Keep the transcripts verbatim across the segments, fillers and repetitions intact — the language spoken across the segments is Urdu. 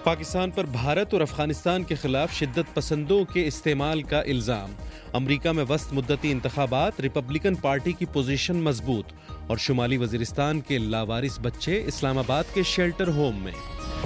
پاکستان پر بھارت اور افغانستان کے خلاف شدت پسندوں کے استعمال کا الزام. امریکہ میں وسط مدتی انتخابات، ریپبلکن پارٹی کی پوزیشن مضبوط. اور شمالی وزیرستان کے لاوارث بچے اسلام آباد کے شیلٹر ہوم میں.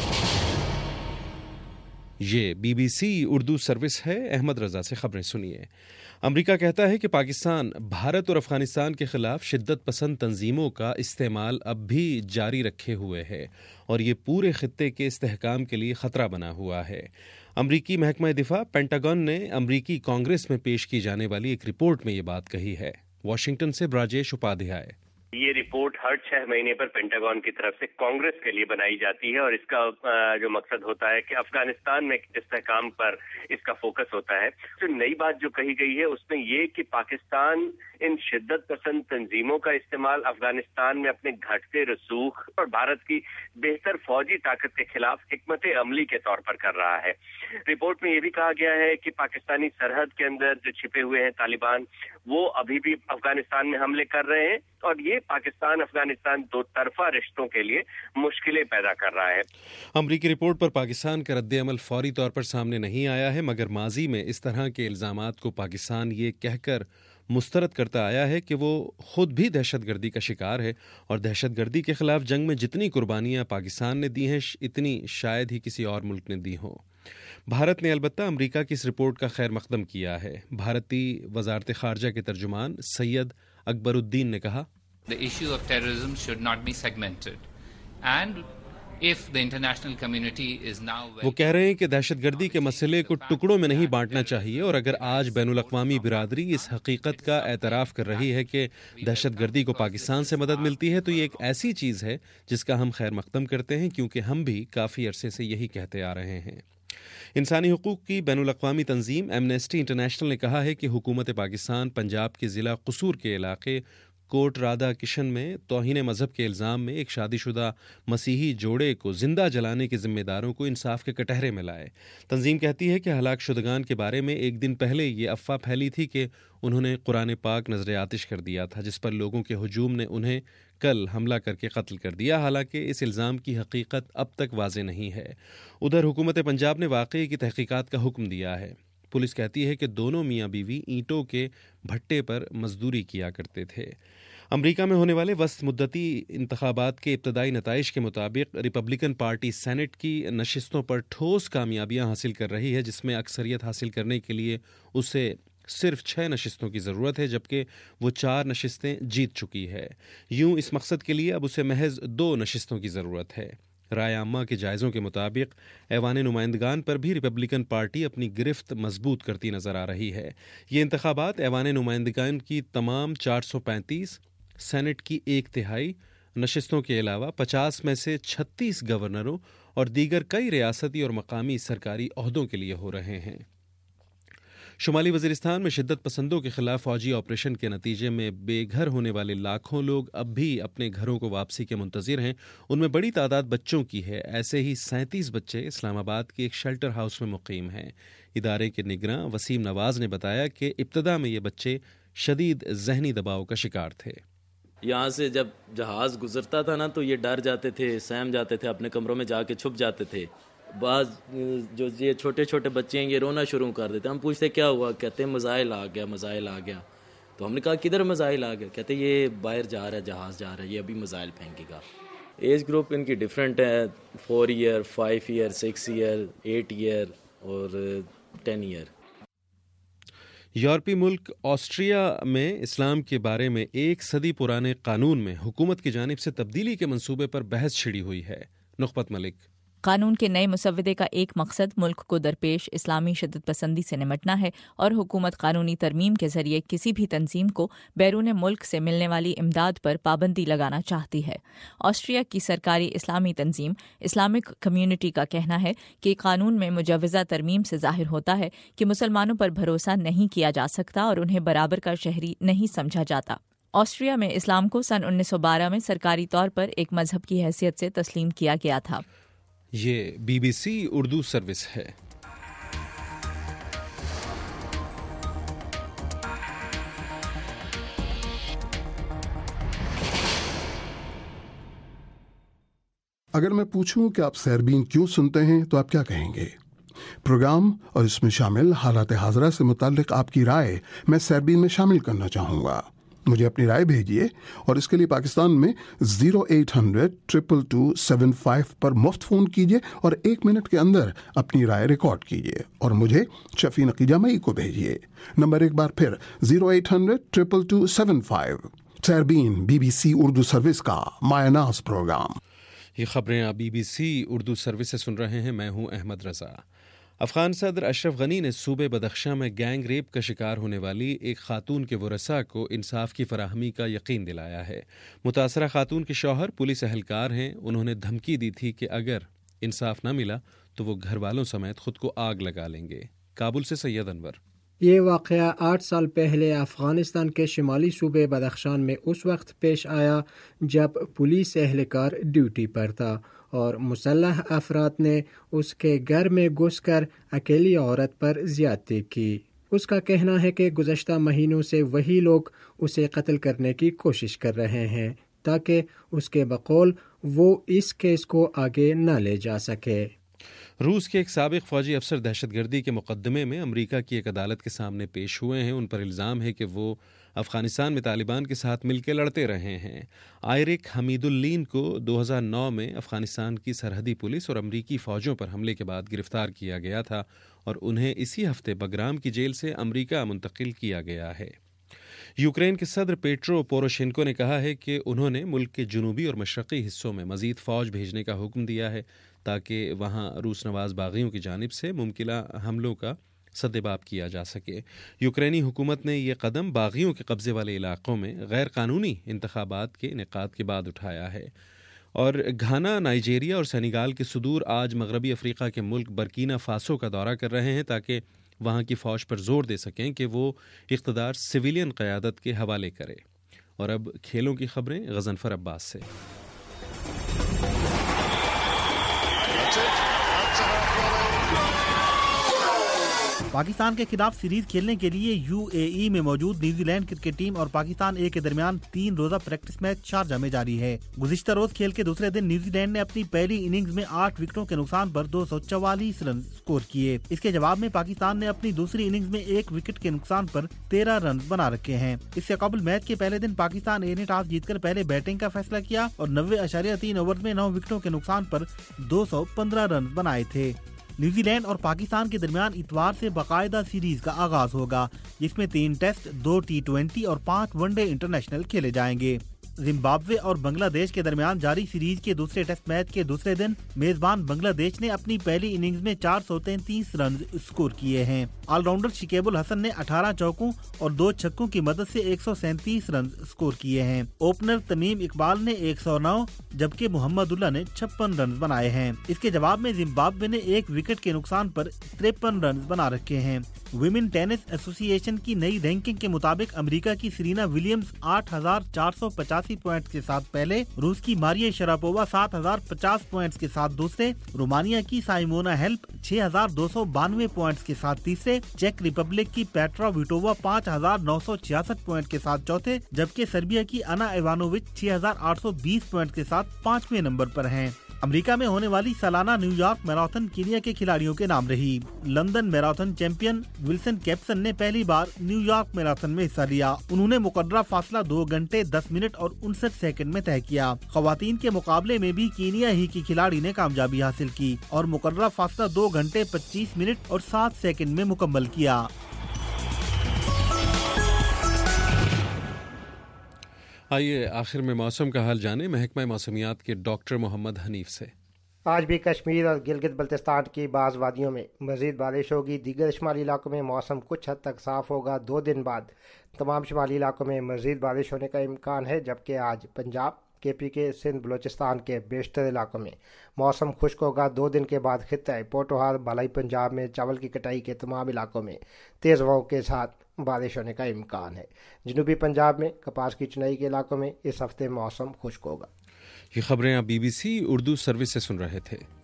یہ B B C Urdu service ہے. احمد رضا سے خبریں سنیے. امریکہ کہتا ہے کہ پاکستان بھارت اور افغانستان کے خلاف شدت پسند تنظیموں کا استعمال اب بھی جاری رکھے ہوئے ہے اور یہ پورے خطے کے استحکام کے لیے خطرہ بنا ہوا ہے. امریکی محکمہ دفاع پینٹاگن نے امریکی کانگریس میں پیش کی جانے والی ایک رپورٹ میں یہ بات کہی ہے. واشنگٹن سے براجیش اپادھیائے. یہ رپورٹ ہر چھ مہینے پر پینٹاگن کی طرف سے کانگریس کے لیے بنائی جاتی ہے اور اس کا جو مقصد ہوتا ہے کہ افغانستان میں استحکام پر اس کا فوکس ہوتا ہے. جو نئی بات جو کہی گئی ہے اس میں یہ کہ پاکستان ان شدت پسند تنظیموں کا استعمال افغانستان میں اپنے گھٹتے رسوخ اور بھارت کی بہتر فوجی طاقت کے خلاف حکمت عملی کے طور پر کر رہا ہے. رپورٹ میں یہ بھی کہا گیا ہے کہ پاکستانی سرحد کے اندر جو چھپے ہوئے ہیں طالبان وہ ابھی بھی افغانستان میں حملے کر رہے ہیں اور یہ پاکستان افغانستان دو طرفہ رشتوں کے لیے مشکلیں پیدا کر رہا ہے. امریکی رپورٹ پر پاکستان کا رد عمل فوری طور پر سامنے نہیں آیا ہے، مگر ماضی میں اس طرح کے الزامات کو پاکستان یہ کہہ کر مسترد کرتا آیا ہے کہ وہ خود بھی دہشت گردی کا شکار ہے اور دہشت گردی کے خلاف جنگ میں جتنی قربانیاں پاکستان نے دی ہیں اتنی شاید ہی کسی اور ملک نے دی ہوں. بھارت نے البتہ امریکہ کی اس رپورٹ کا خیر مقدم کیا ہے. بھارتی وزارت خارجہ کے ترجمان سید اکبر الدین نے کہا، The issue of terrorism should not be segmented. And if the international community is now وہ کہہ رہے ہیں کہ دہشت گردی کے مسئلے کو ٹکڑوں میں نہیں بانٹنا چاہیے اور اگر آج بین الاقوامی برادری اس حقیقت کا اعتراف کر رہی ہے کہ دہشت گردی کو پاکستان سے مدد ملتی ہے تو یہ ایک ایسی چیز ہے جس کا ہم خیر مقدم کرتے ہیں، کیونکہ ہم بھی کافی عرصے سے یہی کہتے آ رہے ہیں. انسانی حقوق کی بین الاقوامی تنظیم ایمنسٹی انٹرنیشنل نے کہا ہے کہ حکومت پاکستان پنجاب کے ضلع قصور کے علاقے کوٹ رادھا کشن میں توہین مذہب کے الزام میں ایک شادی شدہ مسیحی جوڑے کو زندہ جلانے کے ذمہ داروں کو انصاف کے کٹہرے میں لائے. تنظیم کہتی ہے کہ ہلاک شدگان کے بارے میں ایک دن پہلے یہ افواہ پھیلی تھی کہ انہوں نے قرآن پاک نذر آتش کر دیا تھا، جس پر لوگوں کے ہجوم نے انہیں کل حملہ کر کے قتل کر دیا. حالانکہ اس الزام کی حقیقت اب تک واضح نہیں ہے. ادھر حکومت پنجاب نے واقعے کی تحقیقات کا حکم دیا ہے. پولیس کہتی ہے کہ دونوں میاں بیوی اینٹوں کے بھٹے پر مزدوری کیا کرتے تھے. امریکہ میں ہونے والے وسط مدتی انتخابات کے ابتدائی نتائج کے مطابق ریپبلکن پارٹی سینٹ کی نشستوں پر ٹھوس کامیابیاں حاصل کر رہی ہے، جس میں اکثریت حاصل کرنے کے لیے اسے صرف چھ نشستوں کی ضرورت ہے، جبکہ وہ چار نشستیں جیت چکی ہے. یوں اس مقصد کے لیے اب اسے محض دو نشستوں کی ضرورت ہے. رائے عامہ کے جائزوں کے مطابق ایوان نمائندگان پر بھی ریپبلکن پارٹی اپنی گرفت مضبوط کرتی نظر آ رہی ہے. یہ انتخابات ایوان نمائندگان کی تمام چار سو پینتیس، سینٹ کی ایک تہائی نشستوں کے علاوہ پچاس میں سے چھتیس گورنروں اور دیگر کئی ریاستی اور مقامی سرکاری عہدوں کے لیے ہو رہے ہیں. شمالی وزیرستان میں شدت پسندوں کے خلاف فوجی آپریشن کے نتیجے میں بے گھر ہونے والے لاکھوں لوگ اب بھی اپنے گھروں کو واپسی کے منتظر ہیں. ان میں بڑی تعداد بچوں کی ہے. ایسے ہی سینتیس بچے اسلام آباد کے ایک شیلٹر ہاؤس میں مقیم ہیں. ادارے کے نگراں وسیم نواز نے بتایا کہ ابتدا میں یہ بچے شدید ذہنی دباؤ کا شکار تھے. یہاں سے جب جہاز گزرتا تھا نا تو یہ ڈر جاتے تھے، سہم جاتے تھے، اپنے کمروں میں جا کے چھپ جاتے تھے. بعض جو یہ چھوٹے چھوٹے بچے ہیں یہ رونا شروع کر دیتے. ہم پوچھتے کیا ہوا، کہتے ہیں مزائل آ گیا مزائل آ گیا. تو ہم نے کہا کدھر مزائل آ گیا؟ کہتے یہ باہر جا رہا ہے، جہاز جا رہا ہے، یہ ابھی مزائل پھینکے گا. ایج گروپ ان کی ڈفرینٹ ہے، four year, five year, six year, eight year اور ٹین ایئر. یورپی ملک آسٹریا میں اسلام کے بارے میں ایک صدی پرانے قانون میں حکومت کی جانب سے تبدیلی کے منصوبے پر بحث چھڑی ہوئی ہے. نخبت ملک. قانون کے نئے مسودے کا ایک مقصد ملک کو درپیش اسلامی شدت پسندی سے نمٹنا ہے اور حکومت قانونی ترمیم کے ذریعے کسی بھی تنظیم کو بیرون ملک سے ملنے والی امداد پر پابندی لگانا چاہتی ہے. آسٹریا کی سرکاری اسلامی تنظیم اسلامک کمیونٹی کا کہنا ہے کہ قانون میں مجوزہ ترمیم سے ظاہر ہوتا ہے کہ مسلمانوں پر بھروسہ نہیں کیا جا سکتا اور انہیں برابر کا شہری نہیں سمجھا جاتا. آسٹریا میں اسلام کو سن انیس سو بارہ میں سرکاری طور پر ایک مذہب کی حیثیت سے تسلیم کیا گیا تھا. یہ B B C Urdu service ہے. اگر میں پوچھوں کہ آپ سیربین کیوں سنتے ہیں تو آپ کیا کہیں گے؟ پروگرام اور اس میں شامل حالات حاضرہ سے متعلق آپ کی رائے میں سیربین میں شامل کرنا چاہوں گا. مجھے اپنی رائے بھیجیے اور اس کے لیے پاکستان میں zero eight hundred triple two seven five پر مفت فون کیجیے اور ایک منٹ کے اندر اپنی رائے ریکارڈ کیجیے اور مجھے شفیع نقی مئی کو بھیجیے. نمبر ایک بار پھر zero eight hundred triple two seven five. Sairbeen B B C Urdu service کا مایہ ناز پروگرام. یہ خبریں آپ B B C Urdu service سے سن رہے ہیں. میں ہوں احمد رضا. افغان صدر اشرف غنی نے صوبے بدخشاں میں گینگ ریپ کا شکار ہونے والی ایک خاتون کے ورثاء کو انصاف کی فراہمی کا یقین دلایا ہے. متاثرہ خاتون کے شوہر پولیس اہلکار ہیں. انہوں نے دھمکی دی تھی کہ اگر انصاف نہ ملا تو وہ گھر والوں سمیت خود کو آگ لگا لیں گے. کابل سے سید انور. یہ واقعہ آٹھ سال پہلے افغانستان کے شمالی صوبے بدخشان میں اس وقت پیش آیا جب پولیس اہلکار ڈیوٹی پر تھا اور مسلح افراد نے اس کے گھر میں گھس کر اکیلی عورت پر زیادتی کی. اس کا کہنا ہے کہ گزشتہ مہینوں سے وہی لوگ اسے قتل کرنے کی کوشش کر رہے ہیں تاکہ اس کے بقول وہ اس کیس کو آگے نہ لے جا سکے. روس کے ایک سابق فوجی افسر دہشت گردی کے مقدمے میں امریکہ کی ایک عدالت کے سامنے پیش ہوئے ہیں. ان پر الزام ہے کہ وہ افغانستان میں طالبان کے ساتھ مل کے لڑتے رہے ہیں. آئرک حمید الدین کو دو ہزار نو میں افغانستان کی سرحدی پولیس اور امریکی فوجوں پر حملے کے بعد گرفتار کیا گیا تھا اور انہیں اسی ہفتے بگرام کی جیل سے امریکہ منتقل کیا گیا ہے. یوکرین کے صدر پیٹرو پوروشینکو نے کہا ہے کہ انہوں نے ملک کے جنوبی اور مشرقی حصوں میں مزید فوج بھیجنے کا حکم دیا ہے تاکہ وہاں روس نواز باغیوں کی جانب سے ممکنہ حملوں کا سدباب کیا جا سکے. یوکرینی حکومت نے یہ قدم باغیوں کے قبضے والے علاقوں میں غیر قانونی انتخابات کے انعقاد کے بعد اٹھایا ہے. اور گھانا، نائجیریا اور سینیگال کے صدور آج مغربی افریقہ کے ملک برکینا فاسو کا دورہ کر رہے ہیں تاکہ وہاں کی فوج پر زور دے سکیں کہ وہ اقتدار سویلین قیادت کے حوالے کرے. اور اب کھیلوں کی خبریں غضنفر عباس سے. پاکستان کے خلاف سیریز کھیلنے کے لیے یو اے ای میں موجود نیوزی لینڈ کرکٹ ٹیم اور پاکستان اے کے درمیان تین روزہ پریکٹس میچ شارجہ میں جاری ہے. گزشتہ روز کھیل کے دوسرے دن نیوزی لینڈ نے اپنی پہلی اننگز میں آٹھ وکٹوں کے نقصان پر دو سو چوالیس رن سکور کیے. اس کے جواب میں پاکستان نے اپنی دوسری اننگز میں ایک وکٹ کے نقصان پر تیرہ رن بنا رکھے ہیں. اس سے قبل میچ کے پہلے دن پاکستان اے نے ٹاس جیت کر پہلے بیٹنگ کا فیصلہ کیا اور نوے اشاریہ تین اوور میں نو وکٹوں کے نقصان پر دو سو پندرہ رن بنائے تھے. نیوزی لینڈ اور پاکستان کے درمیان اتوار سے باقاعدہ سیریز کا آغاز ہوگا جس میں تین ٹیسٹ، دو ٹی ٹوینٹی اور پانچ ون ڈے انٹرنیشنل کھیلے جائیں گے. زمبابوے اور بنگلہ دیش کے درمیان جاری سیریز کے دوسرے ٹیسٹ میچ کے دوسرے دن میزبان بنگلہ دیش نے اپنی پہلی اننگز میں چار سو تینتیس رن سکور کیے ہیں. آل راؤنڈر شکیب الحسن نے اٹھارہ چوکوں اور دو چھکوں کی مدد سے ایک سو سینتیس رن سکور کیے ہیں. اوپنر تمیم اقبال نے ایک سو نو جبکہ محمد اللہ نے چھپن رن بنائے ہیں. اس کے جواب میں زمبابوے نے ایک وکٹ کے نقصان پر تریپن رن بنا رکھے ہیں. ویمن ٹینس ایسوسی ایشن کی نئی رینکنگ کے مطابق امریکہ کی سرینا ولیمز آٹھ ہزار چار سو پچاسی پوائنٹس کے ساتھ پہلے، روس کی ماریا شراپووا سات ہزار پچاس پوائنٹس کے ساتھ دوسرے، رومانیہ کی سائمونا ہیلپ چھ ہزار دو سو بانوے پوائنٹس کے ساتھ تیسرے، چیک ریپبلک کی پیٹرا ویٹووا پانچ ہزار نو سو چھیاسٹھ پوائنٹ کے ساتھ چوتھے، جبکہ سربیا کی انا ایوانووچ چھ ہزار آٹھ سو بیس پوائنٹ کے ساتھ پانچویں نمبر پر ہیں. امریکہ میں ہونے والی سالانہ نیو یارک میراتھن کینیا کے کھلاڑیوں کے نام رہی. London marathon champion Wilson Kipsang نے پہلی بار نیو یارک میراتھن میں حصہ لیا. انہوں نے مقررہ فاصلہ دو گھنٹے دس منٹ اور انسٹھ سیکنڈ میں طے کیا. خواتین کے مقابلے میں بھی کینیا ہی کی کھلاڑی نے کامیابی حاصل کی اور مقررہ فاصلہ دو گھنٹے پچیس منٹ اور سات سیکنڈ میں مکمل کیا. آئیے آخر میں موسم کا حال جانیں محکمہ موسمیات کے ڈاکٹر محمد حنیف سے. آج بھی کشمیر اور گلگت بلتستان کی بعض وادیوں میں مزید بارش ہوگی. دیگر شمالی علاقوں میں موسم کچھ حد تک صاف ہوگا. دو دن بعد تمام شمالی علاقوں میں مزید بارش ہونے کا امکان ہے، جبکہ آج پنجاب، کے پی کے، سندھ، بلوچستان کے بیشتر علاقوں میں موسم خشک ہوگا. دو دن کے بعد خطہ پوٹوہار، بالائی پنجاب میں چاول کی کٹائی کے تمام علاقوں میں تیز ہواؤں کے ساتھ بارش ہونے کا امکان ہے. جنوبی پنجاب میں کپاس کی چنائی کے علاقوں میں اس ہفتے موسم خشک ہوگا. یہ خبریں آپ B B C Urdu service سے سن رہے تھے.